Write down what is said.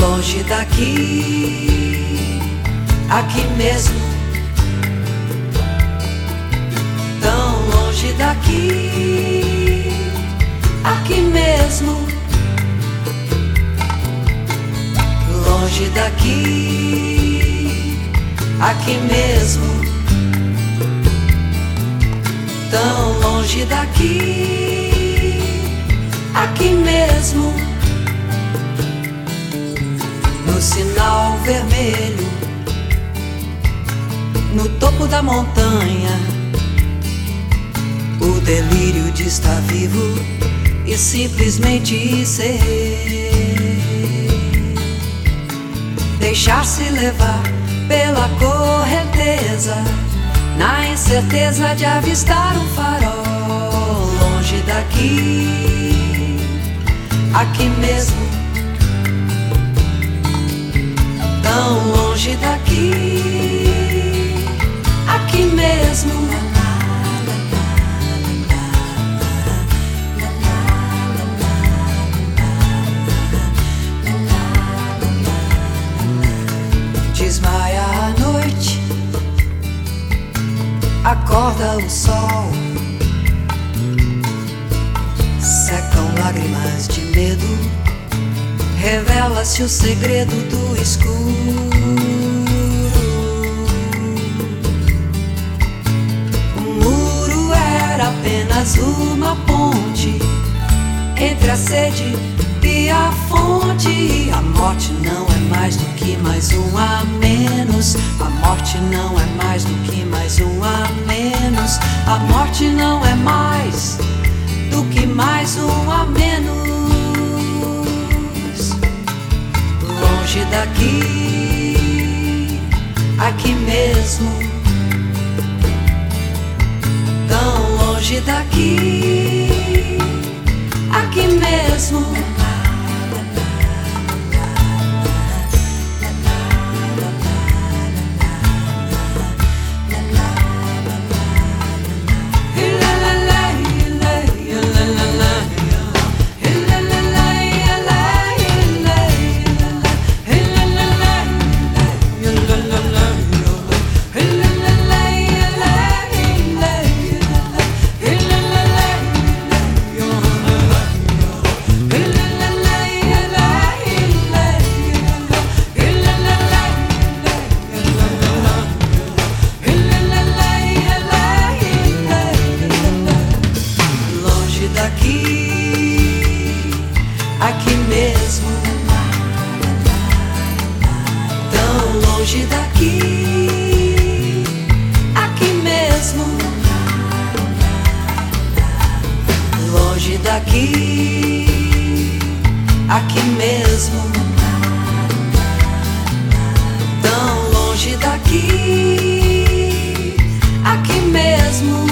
longe daqui, aqui mesmo, tão longe daqui, aqui mesmo, longe daqui, aqui mesmo, tão longe daqui, aqui mesmo. No sinal vermelho, no topo da montanha, o delírio de estar vivo e simplesmente ser. Deixar-se levar pela correnteza, na incerteza de avistar um farol. Longe daqui, aqui mesmo, tão longe daqui, aqui mesmo. Desmaia a noite, acorda o sol, secam lágrimas de medo, revela-se o segredo do escuro. O muro era apenas uma ponte entre a sede e a fonte. A morte não é mais do que mais um a menos. A morte não é mais do que mais um a menos. A morte não é mais do que mais um a menos. Longe daqui, aqui mesmo, tão longe daqui, aqui mesmo. Aqui mesmo, tão longe daqui, aqui mesmo, longe daqui, aqui mesmo, tão longe daqui, aqui mesmo.